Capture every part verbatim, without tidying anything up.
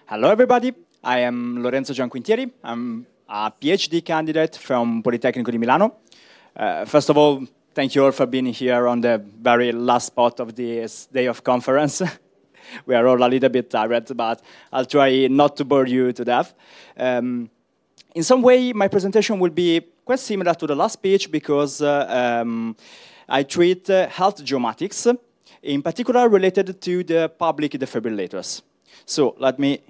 Hello, everybody. I am Lorenzo Gianquintieri. I'm a PhD candidate from Politecnico di Milano. Uh, first of all, thank you all for being here on the very last spot of this day of conference. We are all a little bit tired, but I'll try not to bore you to death. Um, in some way, my presentation will be quite similar to the last speech because uh, um, I treat uh, health geomatics, in particular related to the public defibrillators. So let me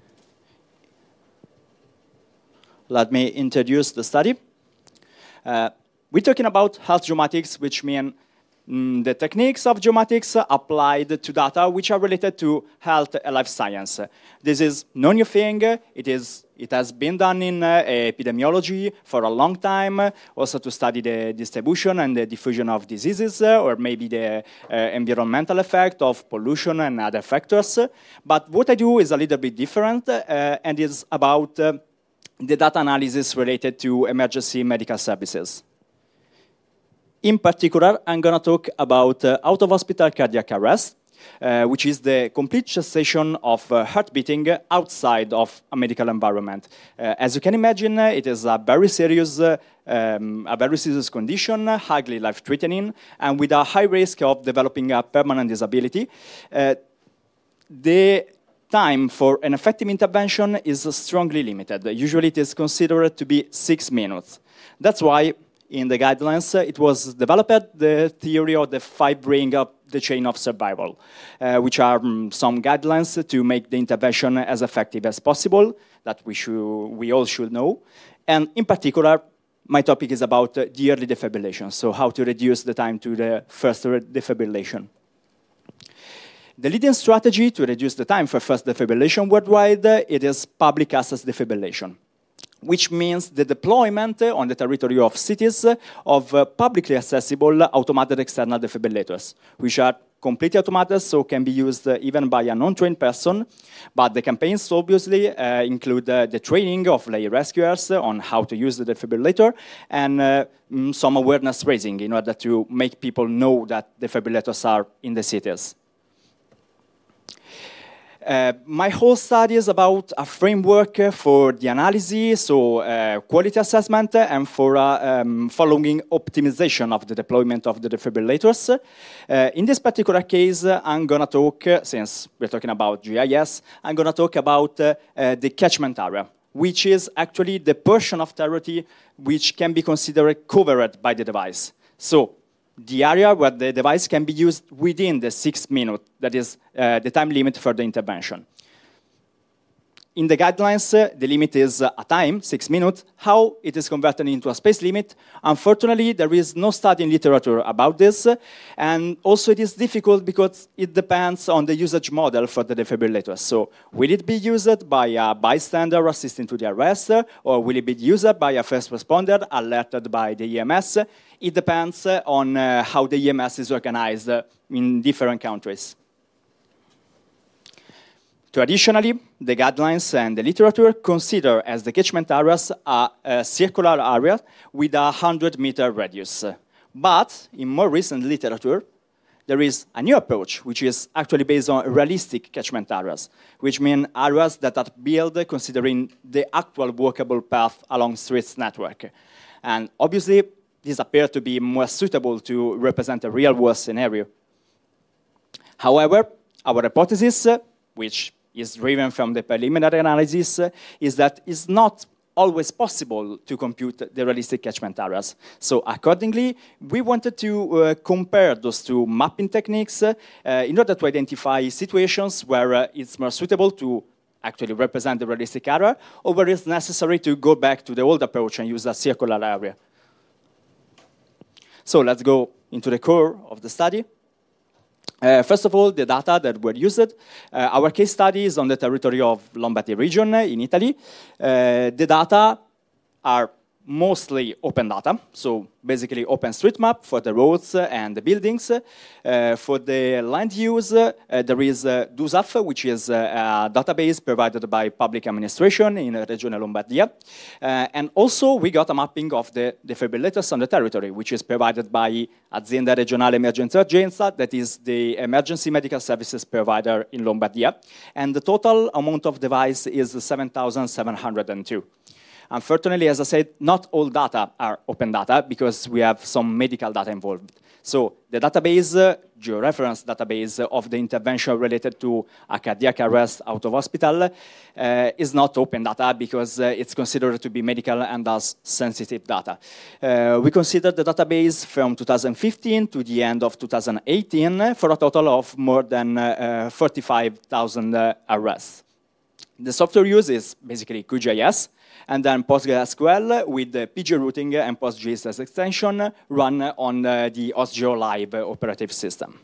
let me introduce the study. Uh, we're talking about health geomatics, which mean mm, the techniques of geomatics applied to data which are related to health and life science. This is no new thing. It is it has been done in uh, epidemiology for a long time, also to study the distribution and the diffusion of diseases, uh, or maybe the uh, environmental effect of pollution and other factors. But what I do is a little bit different, uh, and is about uh, the data analysis related to emergency medical services. In particular, I'm going to talk about uh, out-of-hospital cardiac arrest, uh, which is the complete cessation of uh, heart beating outside of a medical environment. Uh, as you can imagine, uh, it is a very serious, uh, um, a very serious condition, highly life-threatening, and with a high risk of developing a permanent disability. Uh, the time for an effective intervention is strongly limited. Usually it is considered to be six minutes. That's why in the guidelines, uh, it was developed the theory of the five ring of the chain of survival, uh, which are um, some guidelines to make the intervention as effective as possible, that we, should, we all should know. And in particular, my topic is about uh, the early defibrillation, so how to reduce the time to the first defibrillation. The leading strategy to reduce the time for first defibrillation worldwide, uh, it is public access defibrillation, which means the deployment uh, on the territory of cities uh, of uh, publicly accessible automated external defibrillators, which are completely automated, so can be used uh, even by a non-trained person. But the campaigns obviously uh, include uh, the training of lay rescuers on how to use the defibrillator and uh, mm, some awareness raising in order to make people know that defibrillators are in the cities. Uh, my whole study is about a framework for the analysis, so uh, quality assessment, and for uh, um, following optimization of the deployment of the defibrillators. Uh, in this particular case, uh, I'm going to talk, uh, since we're talking about G I S, I'm going to talk about uh, uh, the catchment area, which is actually the portion of territory which can be considered covered by the device. So, the area where the device can be used within the six minutes, that is uh, the time limit for the intervention. In the guidelines, uh, the limit is uh, a time, six minutes. How it is converted into a space limit, unfortunately, there is no study in literature about this. And also it is difficult because it depends on the usage model for the defibrillator. So will it be used by a bystander assisting to the arrest, or will it be used by a first responder alerted by the E M S? It depends uh, on uh, how the E M S is organized uh, in different countries. Traditionally, the guidelines and the literature consider as the catchment areas a, a circular area with a one hundred meter radius. But in more recent literature, there is a new approach, which is actually based on realistic catchment areas, which mean areas that are built considering the actual walkable path along streets network. And obviously, these appear to be more suitable to represent a real-world scenario. However, our hypothesis, which is driven from the preliminary analysis, uh, is that it's not always possible to compute the realistic catchment areas. So accordingly, we wanted to uh, compare those two mapping techniques uh, in order to identify situations where uh, it's more suitable to actually represent the realistic area, or where it's necessary to go back to the old approach and use a circular area. So let's go into the core of the study. Uh, first of all, the data that were used. Uh, our case study is on the territory of Lombardy region in Italy. Uh, the data are mostly open data, so basically OpenStreetMap for the roads and the buildings. Uh, for the land use, uh, there is uh, DUSAF, which is uh, a database provided by public administration in Regione Lombardia. Uh, and also we got a mapping of the defibrillators on the territory, which is provided by Azienda Regionale Emergenza Urgenza, that is the emergency medical services provider in Lombardia. And the total amount of device is seven thousand seven hundred two. Unfortunately, as I said, not all data are open data because we have some medical data involved. So the database, uh, georeference database of the intervention related to a cardiac arrest out of hospital uh, is not open data because uh, it's considered to be medical and thus sensitive data. Uh, we consider the database from two thousand fifteen to the end of two thousand eighteen for a total of more than uh, forty-five thousand uh, arrests. The software used is basically QGIS, and then PostgreSQL with the P G routing and PostGIS extension run on uh, the OSGeo Live operative system.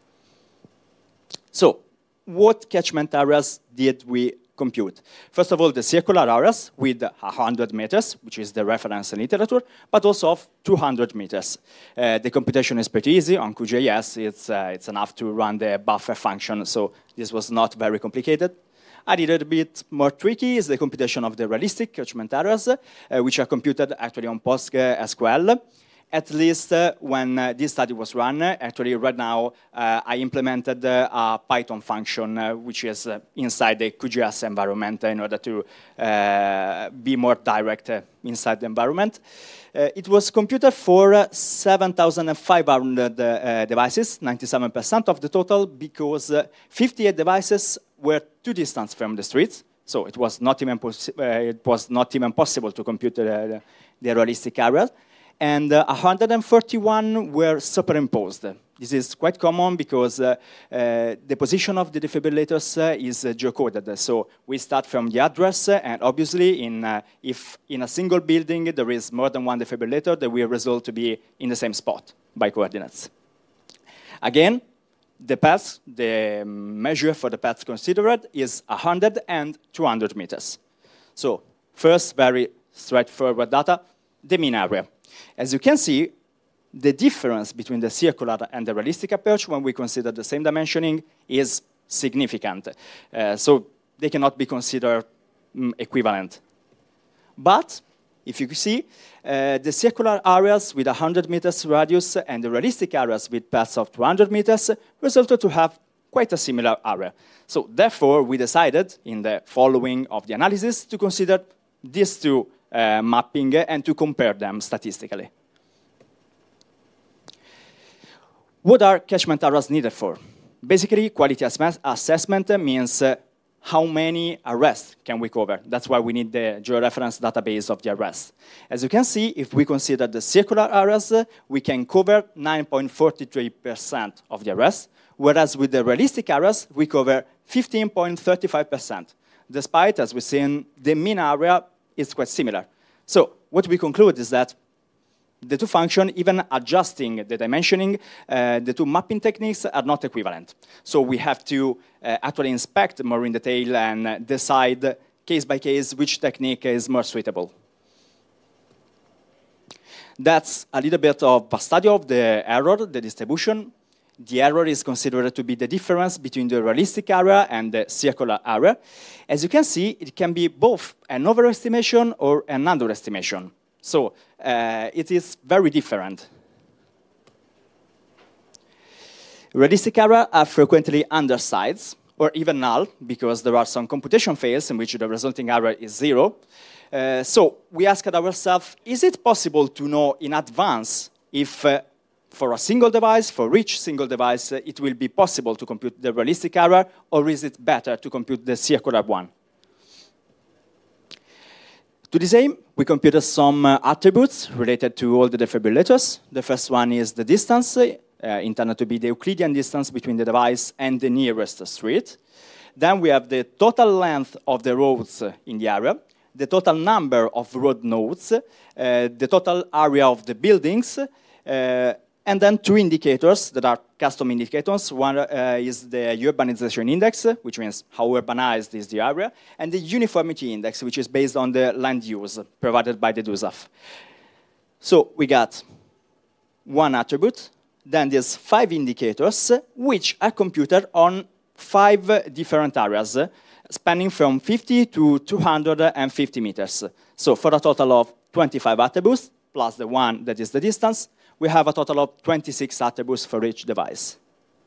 So, what catchment areas did we compute? First of all, the circular areas with one hundred meters, which is the reference literature, but also of two hundred meters. Uh, the computation is pretty easy. On QGIS, it's, uh, it's enough to run the buffer function, so this was not very complicated. A little bit more tricky is the computation of the realistic catchment areas, uh, which are computed actually on PostgreSQL. At least uh, when uh, this study was run, uh, actually right now uh, I implemented uh, a Python function uh, which is uh, inside the QGIS environment in order to uh, be more direct uh, inside the environment. Uh, it was computed for uh, seven thousand five hundred uh, devices, ninety-seven percent of the total, because uh, fifty-eight devices were too distant from the streets, so it was not even, uh, it was not even possible to compute uh, the, the realistic area. And uh, one hundred forty-one were superimposed. This is quite common because uh, uh, the position of the defibrillators uh, is uh, geocoded. So we start from the address, uh, and obviously, in, uh, if in a single building there is more than one defibrillator, they will result to be in the same spot by coordinates. Again, the path, the measure for the paths considered is one hundred and two hundred meters. So first, very straightforward data, the mean area. As you can see, the difference between the circular and the realistic approach when we consider the same dimensioning is significant. Uh, so they cannot be considered um, equivalent. But if you see, uh, the circular areas with one hundred meters radius and the realistic areas with paths of two hundred meters resulted to have quite a similar area. So therefore, we decided in the following of the analysis to consider these two uh, mapping and to compare them statistically. What are catchment areas needed for? Basically, quality ass assessment means uh, how many arrests can we cover. That's why we need the georeference database of the arrests. As you can see, if we consider the circular areas, uh, we can cover nine point four three percent of the arrests, whereas with the realistic areas, we cover fifteen point three five percent, despite, as we've seen, the mean area is quite similar. So what we conclude is that the two functions, even adjusting the dimensioning, uh, the two mapping techniques are not equivalent. So we have to uh, actually inspect more in detail and decide case by case which technique is more suitable. That's a little bit of a study of the error, the distribution. The error is considered to be the difference between the realistic area and the circular area. As you can see, it can be both an overestimation or an underestimation. So uh, it is very different. Realistic errors are frequently undersized or even null because there are some computation fails in which the resulting error is zero. Uh, so we asked ourselves, is it possible to know in advance if uh, for a single device, for each single device, uh, it will be possible to compute the realistic error, or is it better to compute the circular one? To this aim, we computed some uh, attributes related to all the defibrillators. The first one is the distance, uh, intended to be the Euclidean distance between the device and the nearest street. Then we have the total length of the roads in the area, the total number of road nodes, uh, the total area of the buildings, uh, and then two indicators that are custom indicators. One uh, is the urbanization index, which means how urbanized is the area, and the uniformity index, which is based on the land use provided by the D U S A F. So we got one attribute, then there's five indicators, which are computed on five different areas, spanning from fifty to two hundred fifty meters. So for a total of twenty-five attributes, plus the one that is the distance, we have a total of twenty-six attributes for each device.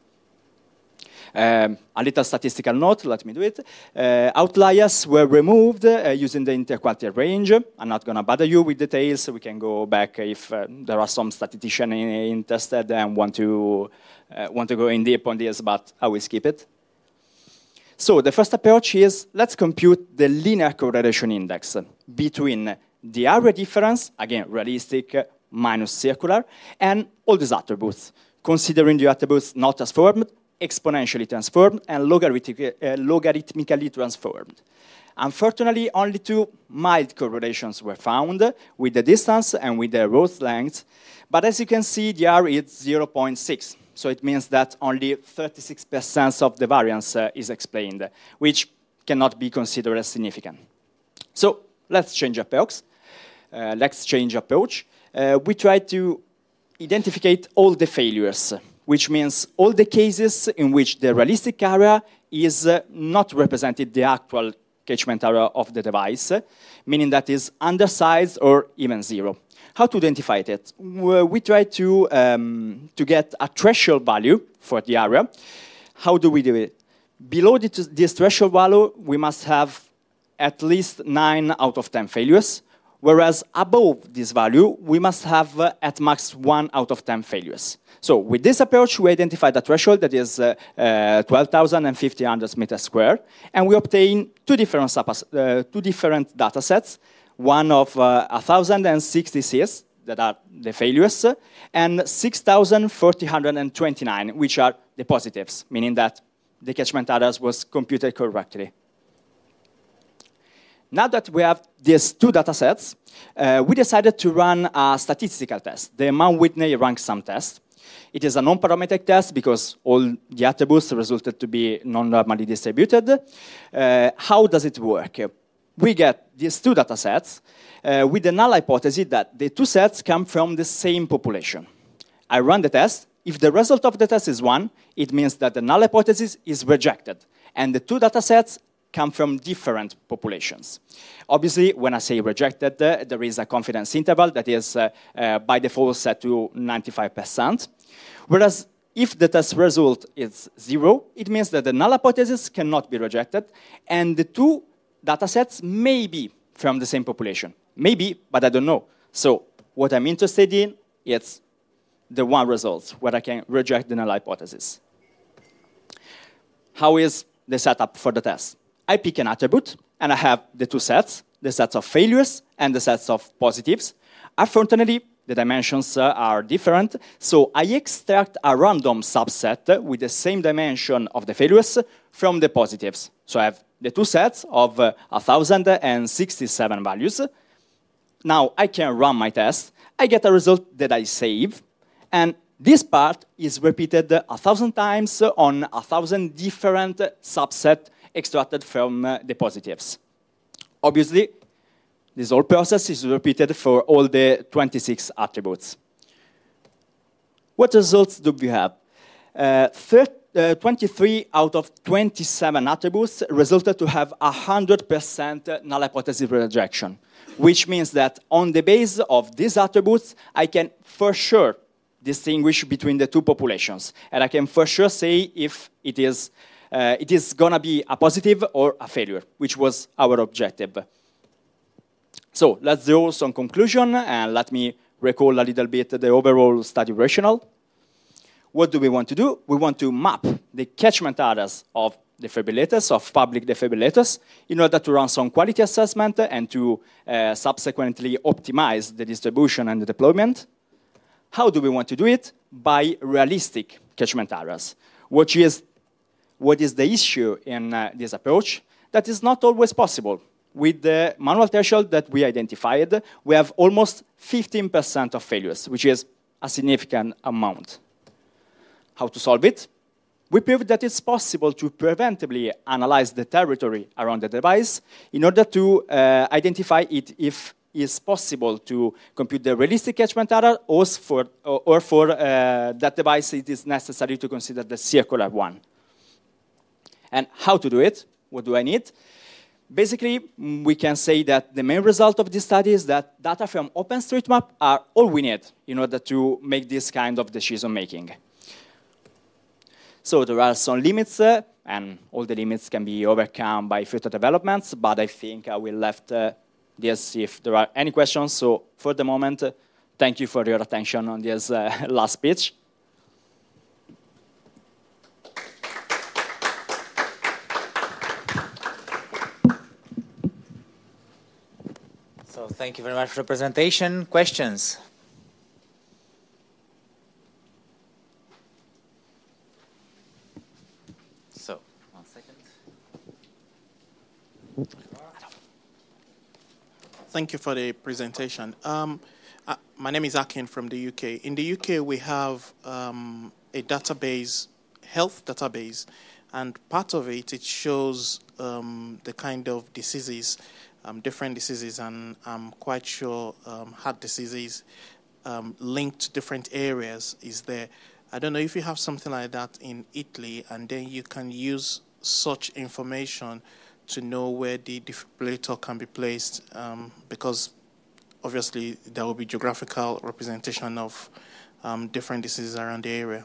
Um, a little statistical note, let me do it. Uh, outliers were removed uh, using the interquartile range. I'm not going to bother you with details. We can go back if uh, there are some statisticians interested and want to, uh, want to go in deep on this, but I will skip it. So the first approach is, let's compute the linear correlation index between the area difference, again, realistic minus circular, and all these attributes, considering the attributes not transformed, exponentially transformed, and logarithmic, uh, logarithmically transformed. Unfortunately, only two mild correlations were found with the distance and with the road length, but as you can see, the R is zero point six. So it means that only thirty-six percent of the variance uh, is explained, which cannot be considered as significant. So let's change approach. Uh, let's change approach. Uh, we try to identify all the failures, which means all the cases in which the realistic area is uh, not represented the actual catchment area of the device, meaning that is undersized or even zero. How to identify it? We try to, um, to get a threshold value for the area. How do we do it? Below this threshold value, we must have at least nine out of ten failures, whereas above this value, we must have uh, at max one out of ten failures. So with this approach, we identify the threshold that is uh, uh, twelve thousand fifty meters squared, and we obtain two different, uh, two different data sets, one of uh, one thousand sixty-six, that are the failures, and six thousand four hundred twenty-nine, which are the positives, meaning that the catchment areas was computed correctly. Now that we have these two data sets, uh, we decided to run a statistical test, the Mann-Whitney rank sum test. It is a non-parametric test because all the attributes resulted to be non-normally distributed. Uh, how does it work? We get these two data sets uh, with the null hypothesis that the two sets come from the same population. I run the test. If the result of the test is one, it means that the null hypothesis is rejected, and the two data sets come from different populations. Obviously, when I say rejected, uh, there is a confidence interval that is uh, uh, by default set to ninety-five percent. Whereas if the test result is zero, it means that the null hypothesis cannot be rejected, and the two data sets may be from the same population. Maybe, but I don't know. So what I'm interested in is the one result where I can reject the null hypothesis. How is the setup for the test? I pick an attribute, and I have the two sets, the sets of failures and the sets of positives. Unfortunately, the dimensions uh, are different, so I extract a random subset with the same dimension of the failures from the positives. So I have the two sets of uh, one thousand sixty-seven values. Now I can run my test. I get a result that I save, and this part is repeated a thousand times on a thousand different subsets extracted from uh, the positives. Obviously, this whole process is repeated for all the twenty-six attributes. What results do we have? Uh, uh, twenty-three out of twenty-seven attributes resulted to have one hundred percent null hypothesis rejection, which means that on the basis of these attributes, I can for sure distinguish between the two populations, and I can for sure say if it is Uh, it is going to be a positive or a failure, which was our objective. So let's draw some conclusion, and let me recall a little bit the overall study rationale. What do we want to do? We want to map the catchment areas of defibrillators, of public defibrillators, in order to run some quality assessment and to uh, subsequently optimize the distribution and the deployment. How do we want to do it? By realistic catchment areas, which is what is the issue in uh, this approach? That is not always possible. With the manual threshold that we identified, we have almost fifteen percent of failures, which is a significant amount. how to solve it? We proved that it's possible to preventively analyze the territory around the device in order to uh, identify it if it's possible to compute the realistic catchment area, or for, or, or for uh, that device it is necessary to consider the circular one. And how to do it? What do I need? Basically, we can say that the main result of this study is that data from OpenStreetMap are all we need in order to make this kind of decision making. So there are some limits, uh, and all the limits can be overcome by future developments, but I think I will left uh, this if there are any questions. So for the moment, uh, thank you for your attention on this uh, last speech. So thank you very much for the presentation. Questions? So, one second. Thank you for the presentation. Um, uh, my name is Akin from the U K. In the U K, we have um, a database, health database, and part of it, it shows um, the kind of diseases, um, different diseases, and I'm quite sure um, heart diseases um, linked to different areas is there. I don't know if you have something like that in Italy, and then you can use such information to know where the defibrillator can be placed, um, because obviously there will be geographical representation of um, different diseases around the area.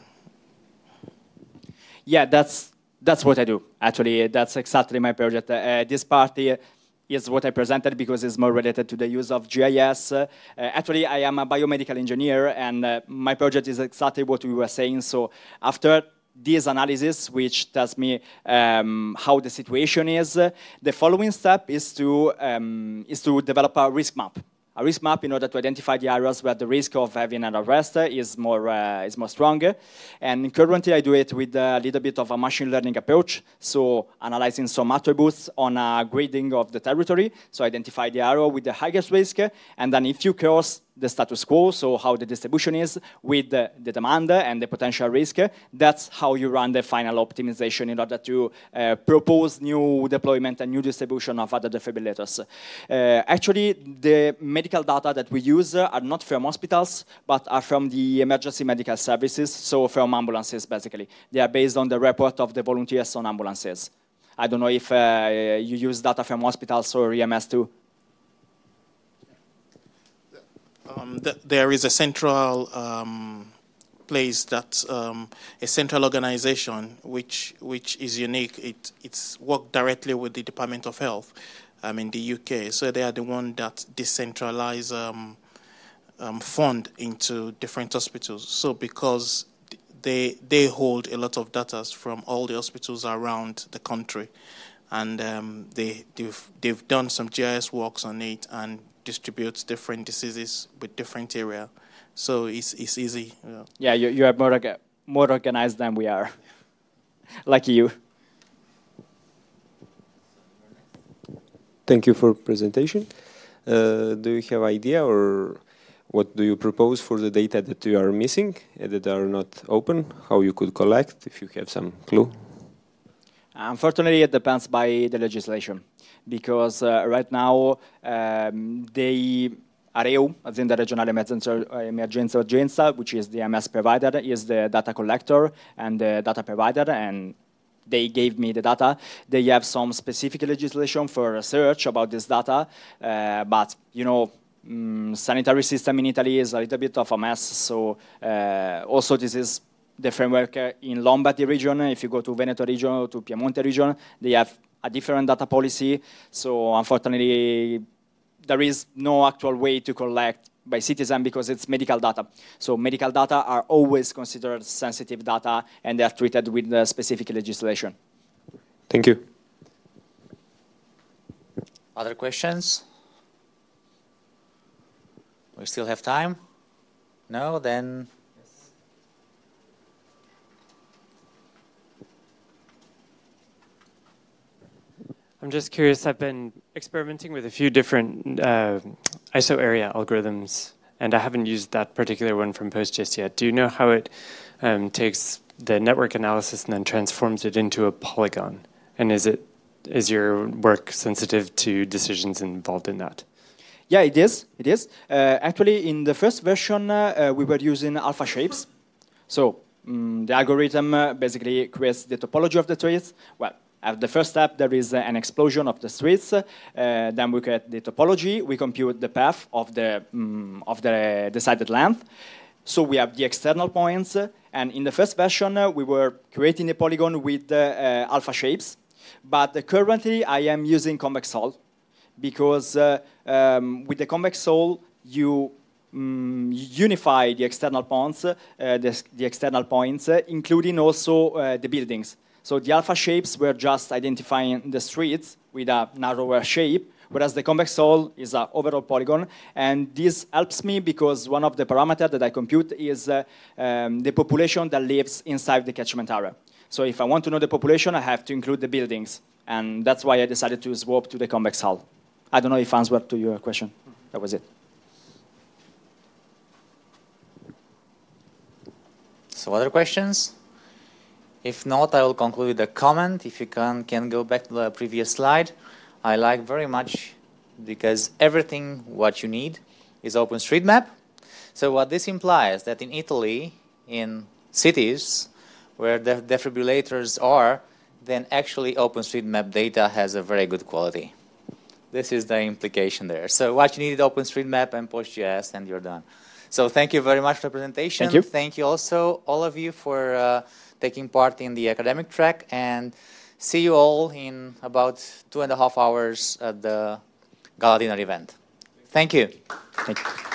Yeah, that's that's what I do. Actually, that's exactly my project. Uh, this part uh, is what I presented because it's more related to the use of G I S. Uh, actually, I am a biomedical engineer, and uh, my project is exactly what we were saying. So after this analysis, which tells me um, how the situation is, uh, the following step is to um, is to develop a risk map. A risk map in order to identify the areas where the risk of having an arrest is more uh, is more stronger. And currently, I do it with a little bit of a machine learning approach. So analyzing some attributes on a grading of the territory. So identify the area with the highest risk, and then if you cross the status quo, so how the distribution is with the, the demand and the potential risk, that's how you run the final optimization in order to uh, propose new deployment and new distribution of other defibrillators. Uh, actually, the medical data that we use are not from hospitals, but are from the emergency medical services, so from ambulances, basically. They are based on the report of the volunteers on ambulances. I don't know if uh, you use data from hospitals or E M S too. Um, th there is a central um, place that um, a central organization which which is unique. It it's worked directly with the Department of Health um, in the U K. So they are the one that decentralize um, um, fund into different hospitals. So because they they hold a lot of data from all the hospitals around the country, and um, they they've they've done some G I S works on it and distributes different diseases with different area, so it's it's easy. Yeah, yeah you, you are more more organized than we are. Like you. Thank you for presentation. Uh, do you have idea or what do you propose for the data that you are missing, uh, that are not open? How you could collect, if you have some clue? Unfortunately, it depends by the legislation, because uh, right now um, the A R E U, Azienda Regionale Emergenza Urgenza, which is the M S provider, is the data collector and the data provider, and they gave me the data. They have some specific legislation for research about this data, uh, but you know, um, sanitary system in Italy is a little bit of a mess. So uh, also this is the framework in Lombardy region. If you go to Veneto region or to Piemonte region, they have a different data policy. So unfortunately, there is no actual way to collect by citizen because it's medical data. So medical data are always considered sensitive data, and they are treated with the specific legislation. Thank you. Other questions? We still have time? No? Then... I'm just curious, I've been experimenting with a few different uh, I S O area algorithms, and I haven't used that particular one from PostGIS yet. Do you know how it um, takes the network analysis and then transforms it into a polygon? And is it is your work sensitive to decisions involved in that? Yeah, it is. It is. Uh, actually, in the first version, uh, uh, we were using alpha shapes. So um, the algorithm uh, basically creates the topology of the trees. Well, at the first step, there is uh, an explosion of the streets. Uh, then we create the topology. We compute the path of the um, of the decided length. So we have the external points. Uh, and in the first version, uh, we were creating a polygon with uh, uh, alpha shapes. But uh, currently, I am using convex hull because uh, um, with the convex hull, you um, unify the external points, uh, the, the external points, uh, including also uh, the buildings. So the alpha shapes were just identifying the streets with a narrower shape, whereas the convex hull is an overall polygon. And this helps me because one of the parameters that I compute is uh, um, the population that lives inside the catchment area. So if I want to know the population, I have to include the buildings. And that's why I decided to swap to the convex hull. I don't know if I answered to your question. That was it. So other questions? If not, I will conclude with a comment. If you can, can go back to the previous slide. I like very much because everything what you need is OpenStreetMap. So what this implies that in Italy, in cities where the defibrillators are, then actually OpenStreetMap data has a very good quality. This is the implication there. So what you need is OpenStreetMap and PostGIS, and you're done. So thank you very much for the presentation. Thank you. Thank you also, all of you, for uh, taking part in the academic track. And see you all in about two and a half hours at the Gala dinner event. Thank you. Thank you.